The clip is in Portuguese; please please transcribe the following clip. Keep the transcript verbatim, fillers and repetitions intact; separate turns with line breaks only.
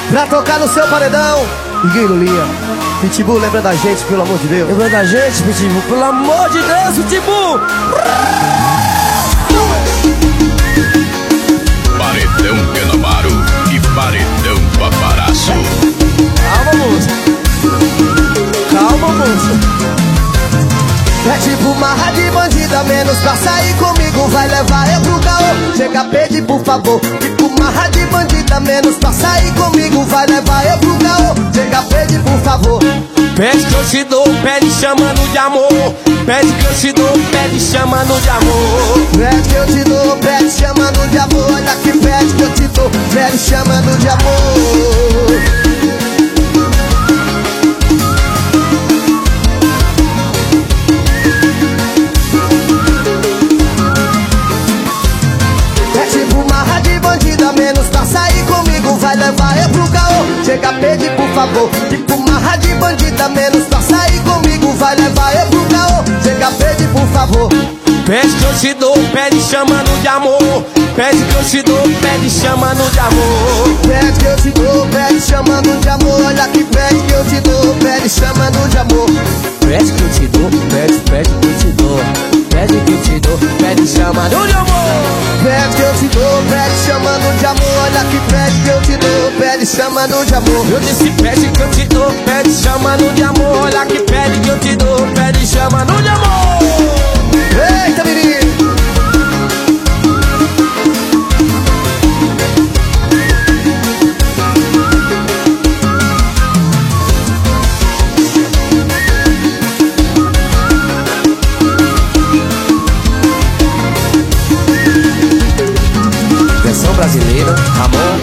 Pra tocar no seu paredão, Iguinho e Lulinha. Pitbull, lembra da gente, pelo amor de Deus.
Lembra da gente, Pitbull, pelo amor de Deus, Pitbull.
Paredão Penamaro e Paredão Paparazzo.
Calma, moça. Calma, moça. É tipo marra de bandida, menos pra sair comigo, vai levar eu pro caô. Chega, pede por favor. Tipo marra de bandida, menos pra sair comigo, vai levar eu pro caô. Chega, pede por favor.
Pede que eu te dou, pede chamando de amor. Pede que eu te dou, pede chamando de amor.
Pede que eu te dou, pede chamando de amor. Olha que pede que eu te dou, pede chamando de amor. Vai levar eu pro caô. Chega, pede por favor. Tipo marra de bandida, menos pra sair comigo, vai levar eu pro caô. Chega, pede por favor.
Pede que eu te dou, pede chamando de amor. Pede que eu te dou, pede chamando de amor.
Pede que eu te dou, pede chamando de amor. Olha que pede que eu te dou, pede chamando de amor.
Pede que eu te dou, pede, pede que eu te dou. Pede que eu te dou, pede chamando de amor.
Pede que eu te dou, pede chamando de amor. Olha que pede que eu te dou, pede chamando de amor.
Eu disse pede que eu te dou, pede chamando de amor. Olha que pede que eu te dou, pede chamando de amor.
Eita, menino!
Versão brasileira, Ramon